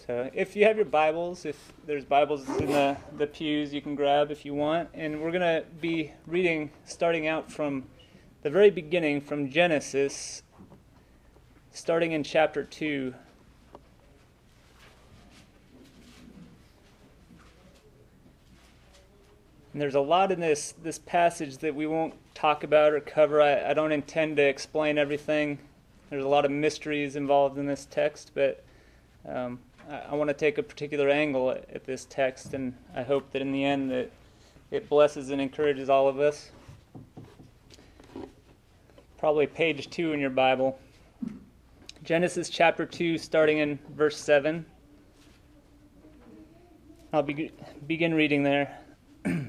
So if you have your Bibles, if there's Bibles in the pews, you can grab if you want. And we're going to be reading, starting out from the very beginning, from Genesis, starting in chapter 2. And there's a lot in this passage that we won't talk about or cover. I don't intend to explain everything. There's a lot of mysteries involved in this text, but I want to take a particular angle at this text, and I hope that in the end that it blesses and encourages all of us. Probably page 2 in your Bible. Genesis chapter 2, starting in verse 7. I'll begin reading there. It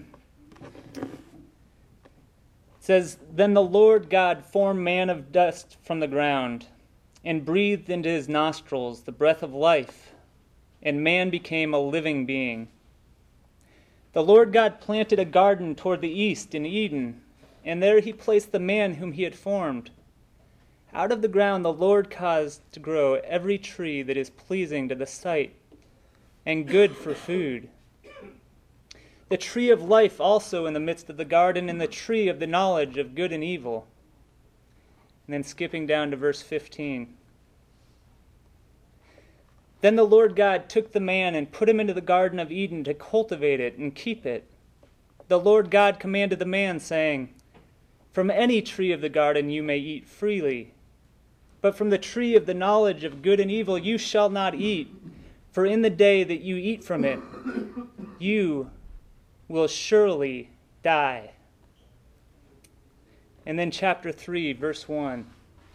says, "Then the Lord God formed man of dust from the ground, and breathed into his nostrils the breath of life, and man became a living being. The Lord God planted a garden toward the east in Eden, and there he placed the man whom he had formed. Out of the ground the Lord caused to grow every tree that is pleasing to the sight, and good for food. The tree of life also in the midst of the garden, and the tree of the knowledge of good and evil." And then skipping down to verse 15. "Then the Lord God took the man and put him into the Garden of Eden to cultivate it and keep it. The Lord God commanded the man, saying, 'From any tree of the garden you may eat freely, but from the tree of the knowledge of good and evil you shall not eat, for in the day that you eat from it, you will surely die.'" And then chapter 3, verse 1.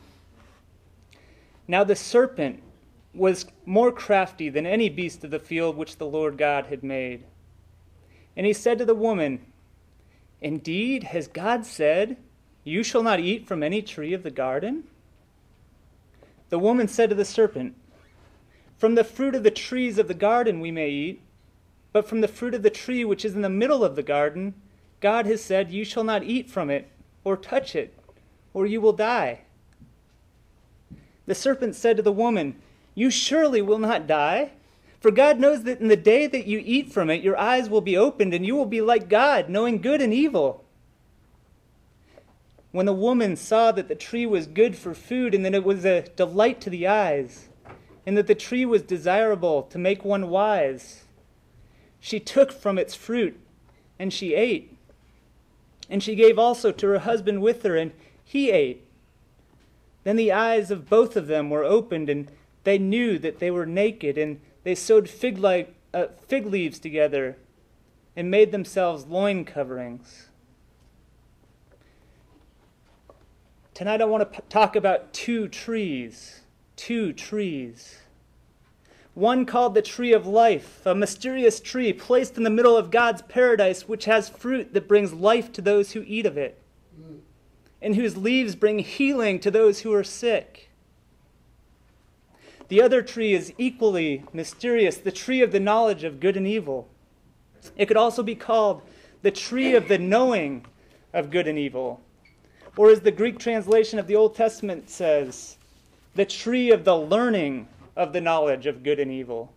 "Now the serpent was more crafty than any beast of the field which the Lord God had made. And he said to the woman, 'Indeed, has God said, you shall not eat from any tree of the garden?' The woman said to the serpent, 'From the fruit of the trees of the garden we may eat, but from the fruit of the tree which is in the middle of the garden, God has said, you shall not eat from it or touch it, or you will die.' The serpent said to the woman, 'You surely will not die, for God knows that in the day that you eat from it, your eyes will be opened, and you will be like God, knowing good and evil.' When the woman saw that the tree was good for food, and that it was a delight to the eyes, and that the tree was desirable to make one wise, she took from its fruit, and she ate. And she gave also to her husband with her, and he ate. Then the eyes of both of them were opened, and they knew that they were naked, and they sewed fig leaves together and made themselves loin coverings." Tonight I want to talk about two trees. One called the tree of life, a mysterious tree placed in the middle of God's paradise, which has fruit that brings life to those who eat of it, and whose leaves bring healing to those who are sick. The other tree is equally mysterious, the tree of the knowledge of good and evil. It could also be called the tree of the knowing of good and evil, or as the Greek translation of the Old Testament says, the tree of the learning of the knowledge of good and evil.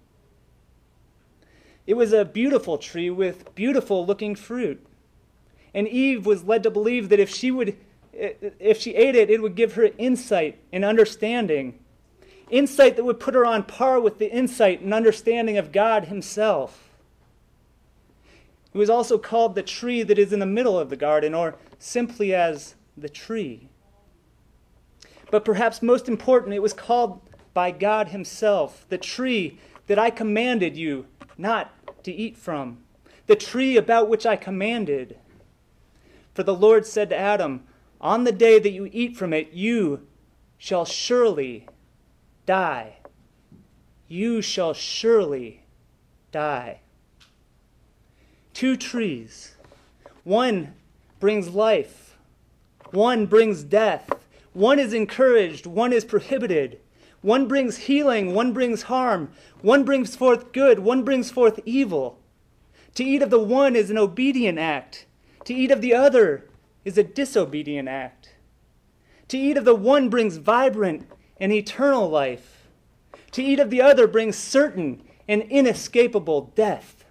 It was a beautiful tree with beautiful looking fruit. And Eve was led to believe that if she ate it, it would give her insight and understanding. Insight that would put her on par with the insight and understanding of God himself. It was also called the tree that is in the middle of the garden, or simply as the tree. But perhaps most important, it was called by God himself, the tree that I commanded you not to eat from, the tree about which I commanded. For the Lord said to Adam, 'On the day that you eat from it, you shall surely die. You shall surely die.'" Two trees. One brings life. One brings death. One is encouraged. One is prohibited. One brings healing, one brings harm. One brings forth good, one brings forth evil. To eat of the one is an obedient act. To eat of the other is a disobedient act. To eat of the one brings vibrant and eternal life. To eat of the other brings certain and inescapable death.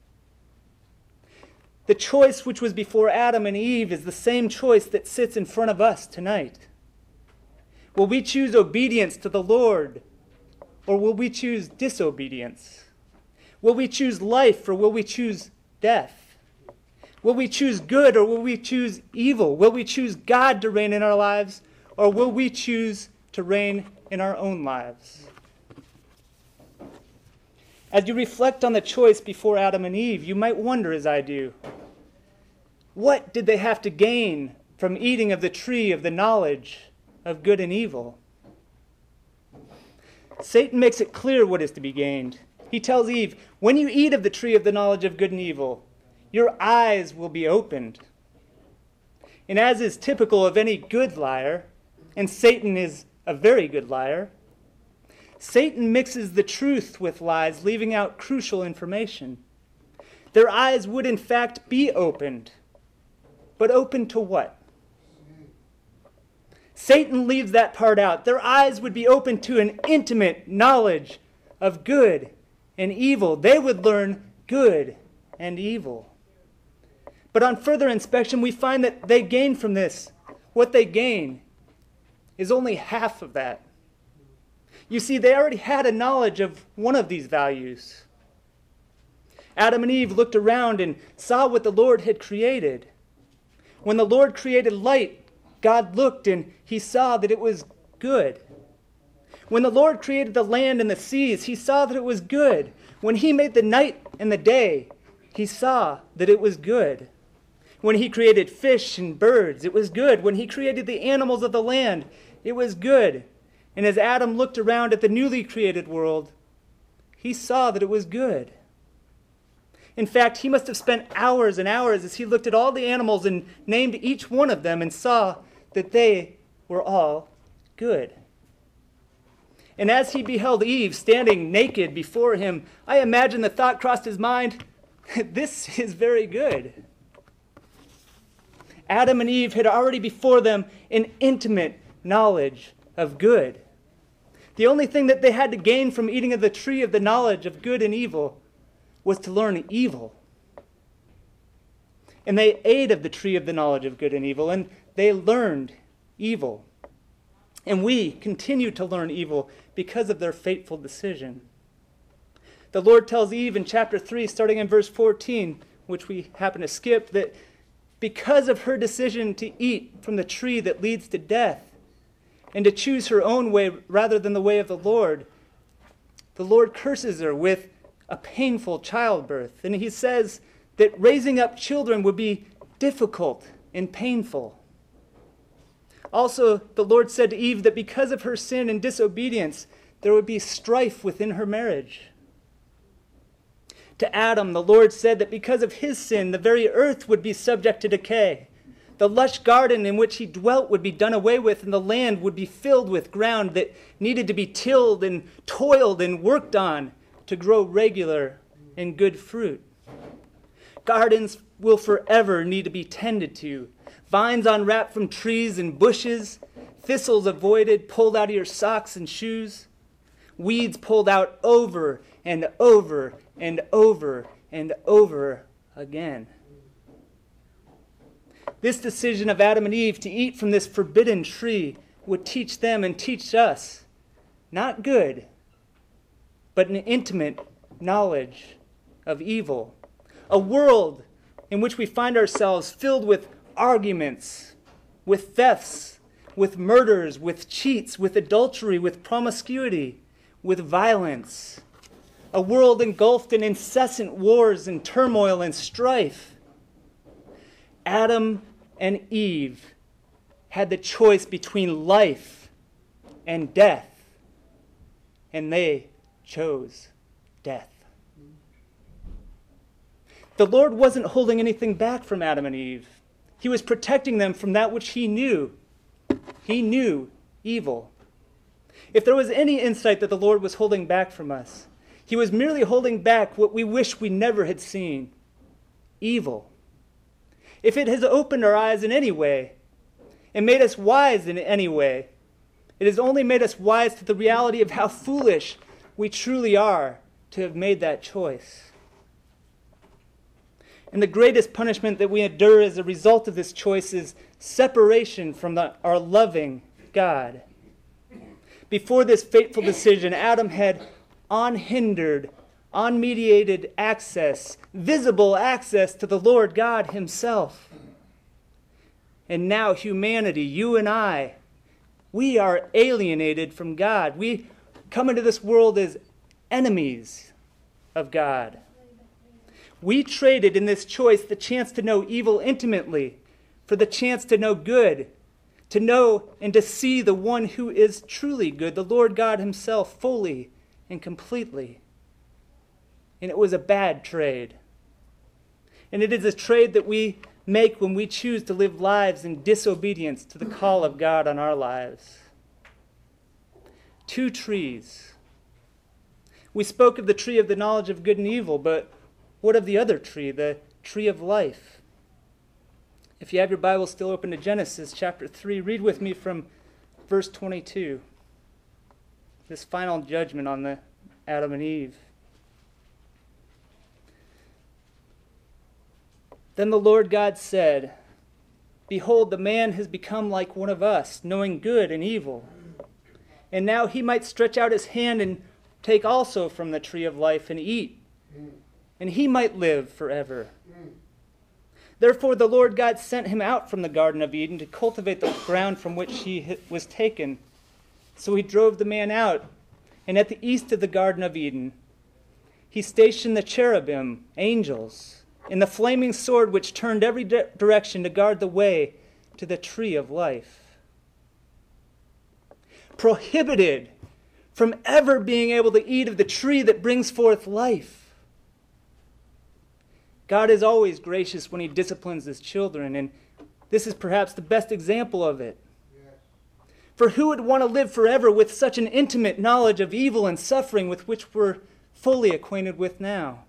The choice which was before Adam and Eve is the same choice that sits in front of us tonight. Will we choose obedience to the Lord, or will we choose disobedience? Will we choose life, or will we choose death? Will we choose good, or will we choose evil? Will we choose God to reign in our lives, or will we choose to reign in our own lives? As you reflect on the choice before Adam and Eve, you might wonder, as I do, what did they have to gain from eating of the tree of the knowledge of good and evil? Satan makes it clear what is to be gained. He tells Eve, when you eat of the tree of the knowledge of good and evil, your eyes will be opened. And as is typical of any good liar, and Satan is a very good liar, Satan mixes the truth with lies, leaving out crucial information. Their eyes would in fact be opened, but open to what? Satan leaves that part out. Their eyes would be open to an intimate knowledge of good and evil. They would learn good and evil. But on further inspection, we find that they gain from this. What they gain is only half of that. You see, they already had a knowledge of one of these values. Adam and Eve looked around and saw what the Lord had created. When the Lord created light, God looked and he saw that it was good. When the Lord created the land and the seas, he saw that it was good. When he made the night and the day, he saw that it was good. When he created fish and birds, it was good. When he created the animals of the land, it was good. And as Adam looked around at the newly created world, he saw that it was good. In fact, he must have spent hours and hours as he looked at all the animals and named each one of them and saw that they were all good. And as he beheld Eve standing naked before him, I imagine the thought crossed his mind, this is very good. Adam and Eve had already before them an intimate knowledge of good. The only thing that they had to gain from eating of the tree of the knowledge of good and evil was to learn evil. And they ate of the tree of the knowledge of good and evil, and they learned evil. And we continue to learn evil because of their fateful decision. The Lord tells Eve in chapter 3, starting in verse 14, which we happen to skip, that because of her decision to eat from the tree that leads to death, and to choose her own way rather than the way of the Lord curses her with a painful childbirth. And he says that raising up children would be difficult and painful. Also, the Lord said to Eve that because of her sin and disobedience, there would be strife within her marriage. To Adam, the Lord said that because of his sin, the very earth would be subject to decay. The lush garden in which he dwelt would be done away with, and the land would be filled with ground that needed to be tilled and toiled and worked on to grow regular and good fruit. Gardens will forever need to be tended to. Vines unwrapped from trees and bushes, thistles avoided, pulled out of your socks and shoes, weeds pulled out over and over and over and over again. This decision of Adam and Eve to eat from this forbidden tree would teach them and teach us not good, but an intimate knowledge of evil. A world in which we find ourselves filled with arguments, with thefts, with murders, with cheats, with adultery, with promiscuity, with violence. A world engulfed in incessant wars and turmoil and strife. Adam and Eve had the choice between life and death, and they chose death. The Lord wasn't holding anything back from Adam and Eve. He was protecting them from that which he knew. He knew evil. If there was any insight that the Lord was holding back from us, he was merely holding back what we wish we never had seen, evil. If it has opened our eyes in any way and made us wise in any way, it has only made us wise to the reality of how foolish we truly are to have made that choice. And the greatest punishment that we endure as a result of this choice is separation from our loving God. Before this fateful decision, Adam had unhindered, unmediated access, visible access to the Lord God himself. And now humanity, you and I, we are alienated from God. We come into this world as enemies of God. We traded in this choice the chance to know evil intimately for the chance to know good, to know and to see the one who is truly good, the Lord God himself, fully and completely. And it was a bad trade. And it is a trade that we make when we choose to live lives in disobedience to the call of God on our lives. Two trees. We spoke of the tree of the knowledge of good and evil, but what of the other tree, the tree of life? If you have your Bible still open to Genesis chapter 3, read with me from verse 22. This final judgment on the Adam and Eve. Then the Lord God said, "Behold, the man has become like one of us, knowing good and evil. And now he might stretch out his hand and take also from the tree of life and eat, and he might live forever." Therefore the Lord God sent him out from the Garden of Eden to cultivate the ground from which he was taken. So he drove the man out, and at the east of the Garden of Eden he stationed the cherubim, angels, and the flaming sword which turned every direction to guard the way to the tree of life. Prohibited from ever being able to eat of the tree that brings forth life. God is always gracious when he disciplines his children, and this is perhaps the best example of it. Yes. For who would want to live forever with such an intimate knowledge of evil and suffering with which we're fully acquainted with now?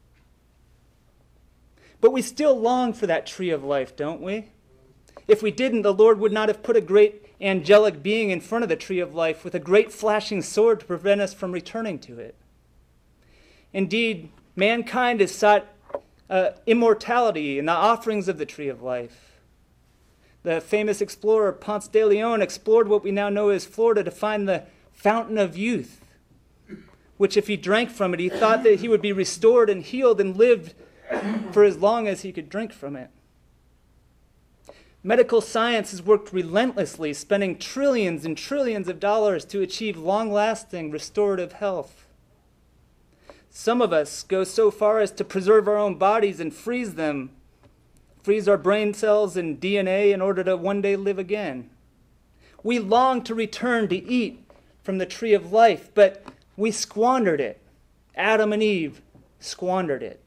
But we still long for that tree of life, don't we? If we didn't, the Lord would not have put a great angelic being in front of the tree of life with a great flashing sword to prevent us from returning to it. Indeed, mankind has sought immortality in the offerings of the tree of life. The famous explorer Ponce de Leon explored what we now know as Florida to find the fountain of youth, which if he drank from it, he thought that he would be restored and healed and lived for as long as he could drink from it. Medical science has worked relentlessly, spending trillions and trillions of dollars to achieve long-lasting restorative health. Some of us go so far as to preserve our own bodies and freeze them, freeze our brain cells and DNA in order to one day live again. We long to return to eat from the tree of life, but we squandered it. Adam and Eve squandered it.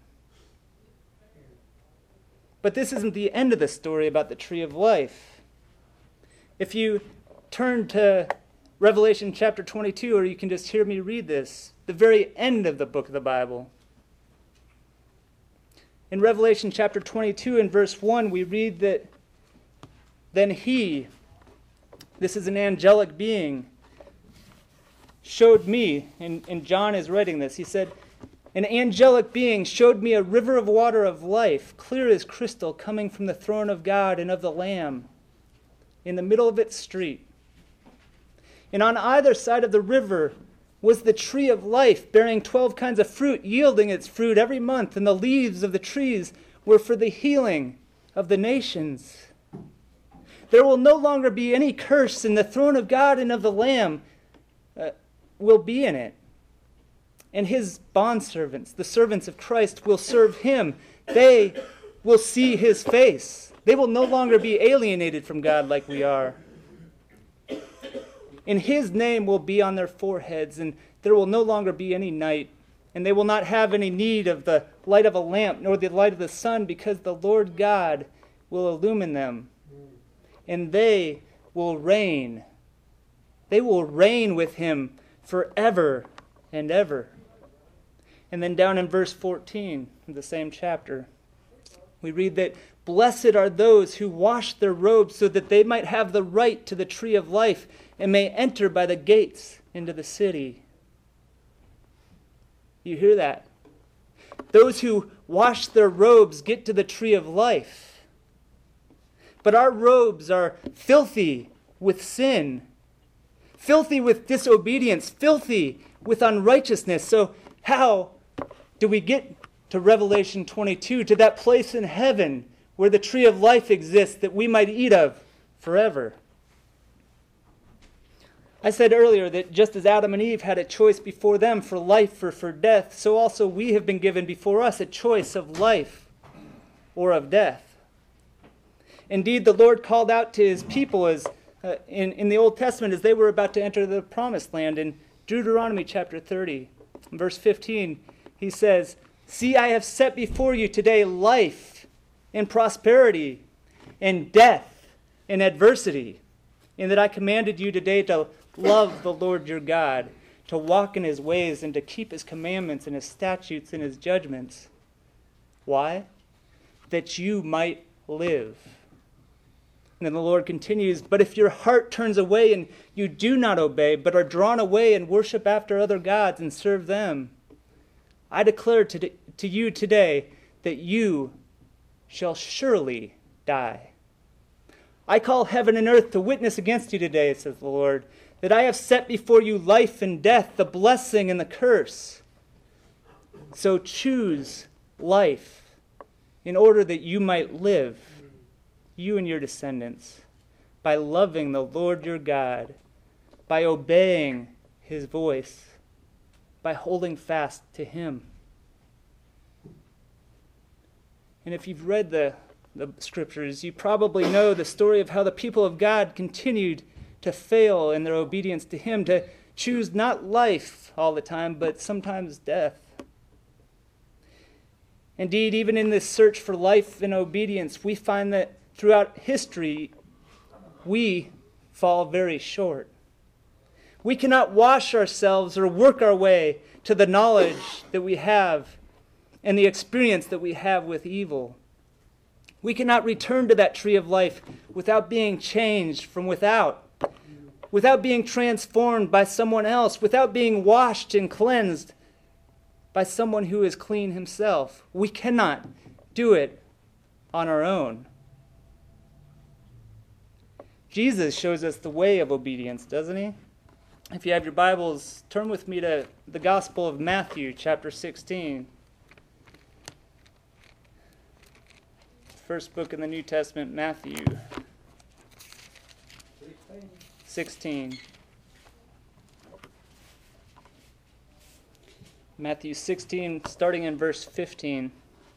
But this isn't the end of the story about the tree of life. If you turn to Revelation chapter 22, or you can just hear me read this, the very end of the book of the Bible. In Revelation chapter 22 and verse 1, we read that then he, this is an angelic being, showed me, and John is writing this, he said, "An angelic being showed me a river of water of life, clear as crystal, coming from the throne of God and of the Lamb, in the middle of its street. And on either side of the river was the tree of life, bearing 12 kinds of fruit, yielding its fruit every month, and the leaves of the trees were for the healing of the nations. There will no longer be any curse, and the throne of God and of the Lamb will be in it. And his bondservants, the servants of Christ, will serve him. They will see his face. They will no longer be alienated from God like we are. And his name will be on their foreheads, and there will no longer be any night. And they will not have any need of the light of a lamp, nor the light of the sun, because the Lord God will illumine them. And they will reign. They will reign with him forever and ever." And then down in verse 14 of the same chapter, we read that, "Blessed are those who wash their robes so that they might have the right to the tree of life and may enter by the gates into the city." You hear that? Those who wash their robes get to the tree of life. But our robes are filthy with sin, filthy with disobedience, filthy with unrighteousness. So how do we get to Revelation 22, to that place in heaven where the tree of life exists that we might eat of forever? I said earlier that just as Adam and Eve had a choice before them for life or for death, so also we have been given before us a choice of life or of death. Indeed, the Lord called out to his people as in the Old Testament as they were about to enter the promised land. In Deuteronomy chapter 30, verse 15, he says, "See, I have set before you today life and prosperity and death and adversity, in that I commanded you today to love the Lord your God, to walk in his ways and to keep his commandments and his statutes and his judgments." Why? That you might live. And then the Lord continues, "But if your heart turns away and you do not obey, but are drawn away and worship after other gods and serve them, I declare to you today that you shall surely die. I call heaven and earth to witness against you today, says the Lord, that I have set before you life and death, the blessing and the curse. So choose life in order that you might live, you and your descendants, by loving the Lord your God, by obeying his voice, by holding fast to him." And if you've read the scriptures, you probably know the story of how the people of God continued to fail in their obedience to him, to choose not life all the time, but sometimes death. Indeed, even in this search for life and obedience, we find that throughout history, we fall very short. We cannot wash ourselves or work our way to the knowledge that we have and the experience that we have with evil. We cannot return to that tree of life without being changed from without being transformed by someone else, without being washed and cleansed by someone who is clean himself. We cannot do it on our own. Jesus shows us the way of obedience, doesn't he? If you have your Bibles, turn with me to the Gospel of Matthew, chapter 16. First book in the New Testament, Matthew 16. Matthew 16, starting in verse 15.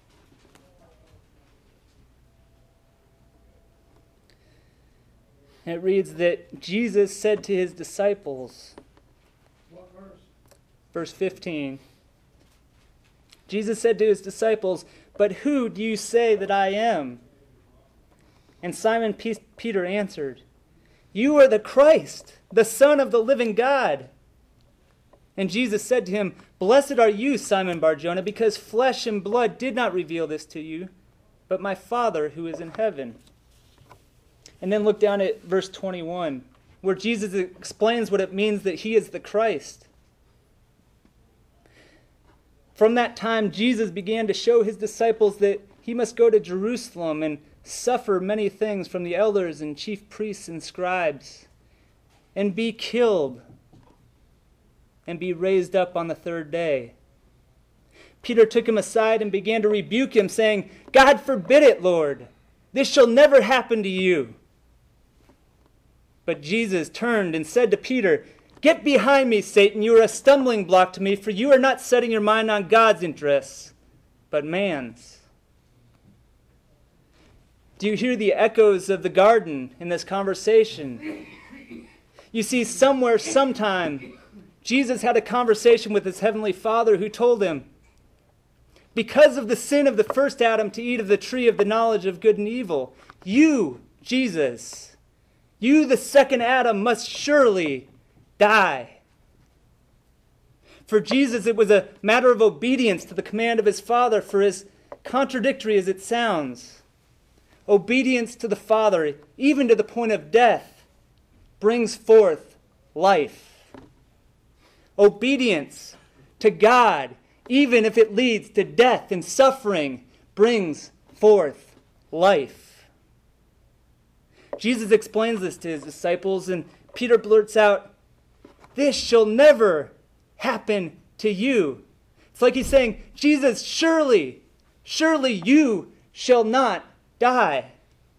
And it reads that Jesus said to his disciples, What verse? verse 15, Jesus said to his disciples, "But who do you say that I am?" And Simon Peter answered, "You are the Christ, the Son of the living God." And Jesus said to him, "Blessed are you, Simon Bar-Jonah, because flesh and blood did not reveal this to you, but my Father who is in heaven." And then look down at verse 21, where Jesus explains what it means that he is the Christ. From that time, Jesus began to show his disciples that he must go to Jerusalem and suffer many things from the elders and chief priests and scribes, and be killed, and be raised up on the third day. Peter took him aside and began to rebuke him, saying, "God forbid it, Lord. This shall never happen to you." But Jesus turned and said to Peter, "Get behind me, Satan. You are a stumbling block to me, for you are not setting your mind on God's interests, but man's." Do you hear the echoes of the garden in this conversation? You see, somewhere, sometime, Jesus had a conversation with his heavenly Father who told him, because of the sin of the first Adam to eat of the tree of the knowledge of good and evil, you, Jesus, you, the second Adam, must surely die. For Jesus, it was a matter of obedience to the command of his Father, for as contradictory as it sounds, obedience to the Father, even to the point of death, brings forth life. Obedience to God, even if it leads to death and suffering, brings forth life. Jesus explains this to his disciples, and Peter blurts out, "This shall never happen to you." It's like he's saying, Jesus, surely you shall not die.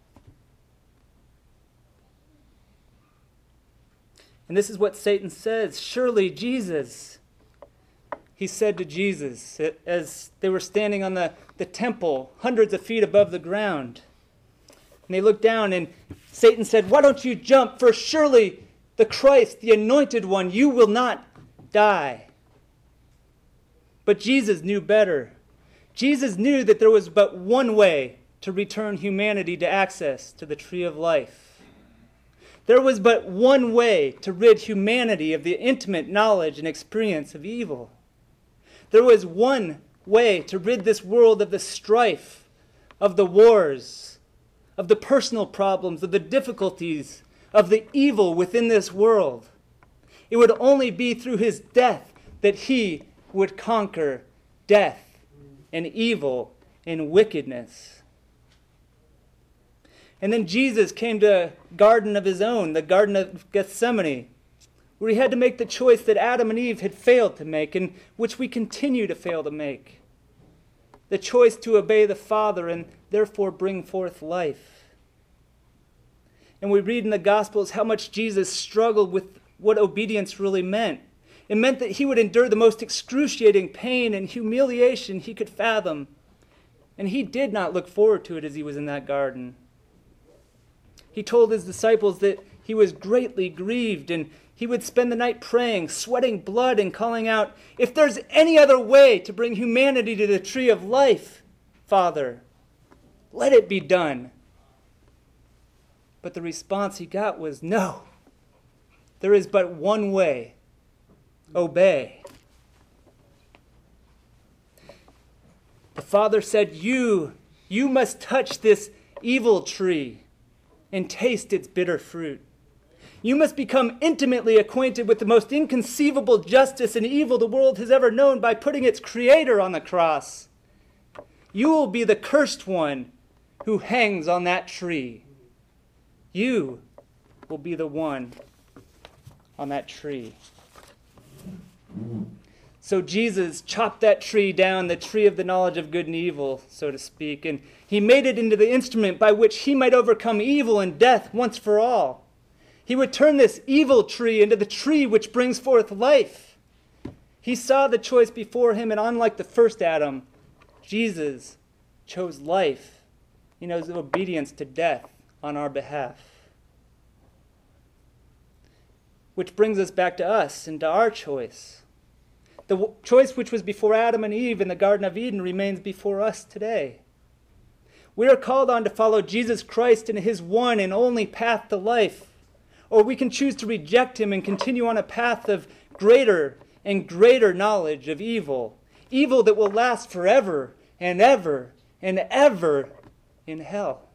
And this is what Satan says. Surely Jesus, he said to Jesus as they were standing on the temple, hundreds of feet above the ground. And they looked down and Satan said, "Why don't you jump? For surely the Christ, the anointed one, you will not die." But Jesus knew better. Jesus knew that there was but one way to return humanity to access to the tree of life. There was but one way to rid humanity of the intimate knowledge and experience of evil. There was one way to rid this world of the strife, of the wars, of the personal problems, of the difficulties, of the evil within this world. It would only be through his death that he would conquer death and evil and wickedness. And then Jesus came to a garden of his own, the Garden of Gethsemane, where he had to make the choice that Adam and Eve had failed to make and which we continue to fail to make. The choice to obey the Father and therefore bring forth life. And we read in the Gospels how much Jesus struggled with what obedience really meant. It meant that he would endure the most excruciating pain and humiliation he could fathom. And he did not look forward to it as he was in that garden. He told his disciples that he was greatly grieved, and he would spend the night praying, sweating blood, and calling out, "If there's any other way to bring humanity to the tree of life, Father, let it be done." But the response he got was, "No, there is but one way. Obey." The Father said, you must touch this evil tree and taste its bitter fruit. You must become intimately acquainted with the most inconceivable justice and evil the world has ever known by putting its creator on the cross. You will be the cursed one who hangs on that tree. You will be the one on that tree. So Jesus chopped that tree down, the tree of the knowledge of good and evil, so to speak, and he made it into the instrument by which he might overcome evil and death once for all. He would turn this evil tree into the tree which brings forth life. He saw the choice before him, and unlike the first Adam, Jesus chose life. He knows obedience to death on our behalf. Which brings us back to us and to our choice. The choice which was before Adam and Eve in the Garden of Eden remains before us today. We are called on to follow Jesus Christ in his one and only path to life, or we can choose to reject him and continue on a path of greater and greater knowledge of evil, evil that will last forever and ever and ever in hell.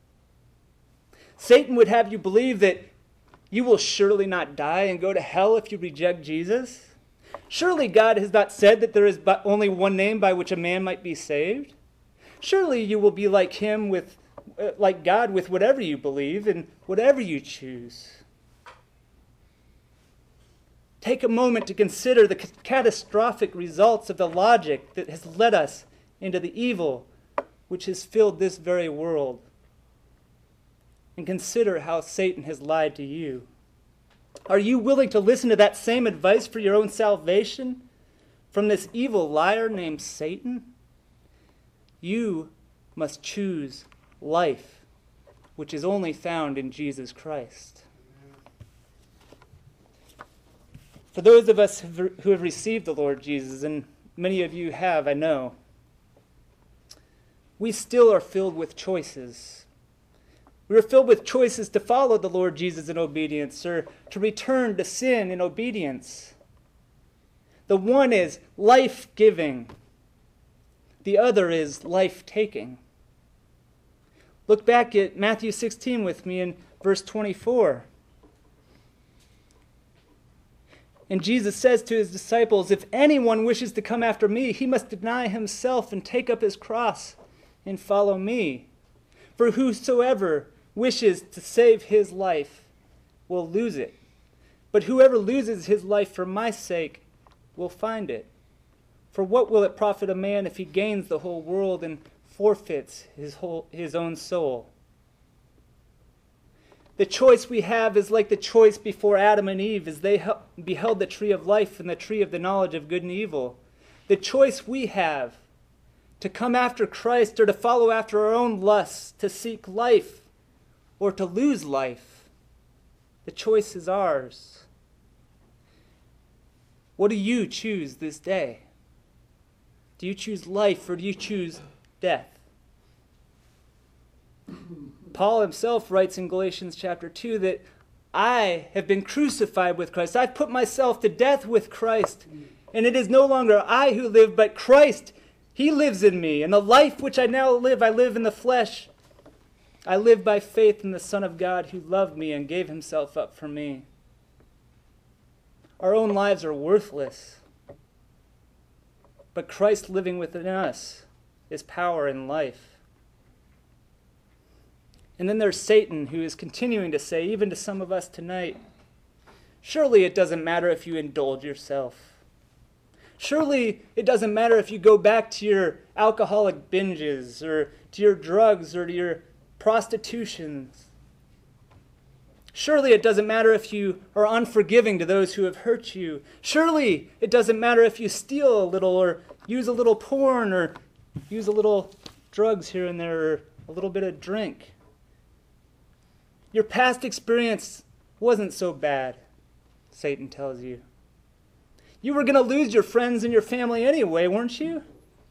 Satan would have you believe that you will surely not die and go to hell if you reject Jesus. Surely God has not said that there is but only one name by which a man might be saved. Surely you will be like him like God with whatever you believe and whatever you choose. Take a moment to consider the catastrophic results of the logic that has led us into the evil which has filled this very world. And consider how Satan has lied to you. Are you willing to listen to that same advice for your own salvation from this evil liar named Satan? You must choose life, which is only found in Jesus Christ. For those of us who have received the Lord Jesus, and many of you have, I know, we still are filled with choices. We are filled with choices to follow the Lord Jesus in obedience or to return to sin in obedience. The one is life-giving. The other is life-taking. Look back at Matthew 16 with me in verse 24. And Jesus says to his disciples, if anyone wishes to come after me, he must deny himself and take up his cross and follow me. For whosoever wishes to save his life will lose it. But whoever loses his life for my sake will find it. For what will it profit a man if he gains the whole world and forfeits his own soul? The choice we have is like the choice before Adam and Eve as they beheld the tree of life and the tree of the knowledge of good and evil. The choice we have to come after Christ or to follow after our own lusts, to seek life or to lose life. The choice is ours. What do you choose this day? Do you choose life or do you choose death? Paul himself writes in Galatians chapter 2 that I have been crucified with Christ. I've put myself to death with Christ. And it is no longer I who live, but Christ. He lives in me. And the life which I now live, I live in the flesh. I live by faith in the Son of God who loved me and gave himself up for me. Our own lives are worthless. But Christ living within us is power and life. And then there's Satan, who is continuing to say, even to some of us tonight, surely it doesn't matter if you indulge yourself. Surely it doesn't matter if you go back to your alcoholic binges or to your drugs or to your prostitutions. Surely it doesn't matter if you are unforgiving to those who have hurt you. Surely it doesn't matter if you steal a little or use a little porn or use a little drugs here and there or a little bit of drink. Your past experience wasn't so bad, Satan tells you. You were going to lose your friends and your family anyway, weren't you?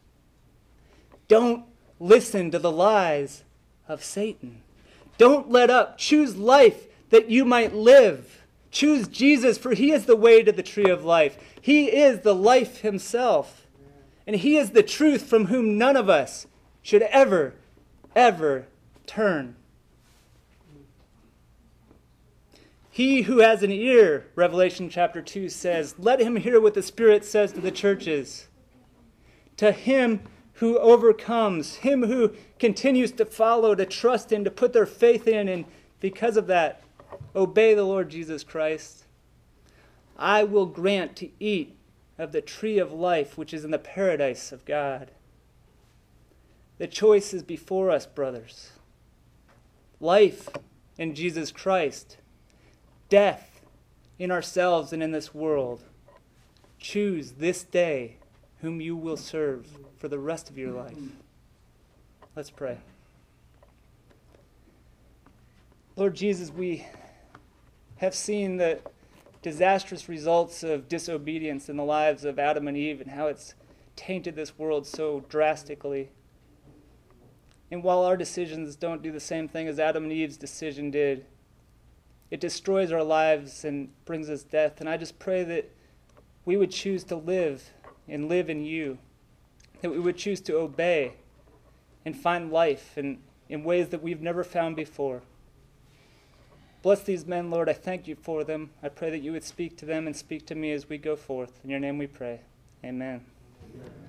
Don't listen to the lies of Satan. Don't let up. Choose life that you might live. Choose Jesus, for he is the way to the tree of life. He is the life himself. And he is the truth from whom none of us should ever, ever turn. He who has an ear, Revelation chapter 2 says, let him hear what the Spirit says to the churches. To him who overcomes, him who continues to follow, to trust in, to put their faith in, and because of that, obey the Lord Jesus Christ, I will grant to eat of the tree of life, which is in the paradise of God. The choice is before us, brothers. Life in Jesus Christ. Death in ourselves and in this world. Choose this day whom you will serve for the rest of your life. Let's pray. Lord Jesus, we have seen the disastrous results of disobedience in the lives of Adam and Eve and how it's tainted this world so drastically. And while our decisions don't do the same thing as Adam and Eve's decision did, it destroys our lives and brings us death. And I just pray that we would choose to live and live in you, that we would choose to obey and find life in ways that we've never found before. Bless these men, Lord. I thank you for them. I pray that you would speak to them and speak to me as we go forth. In your name we pray. Amen. Amen.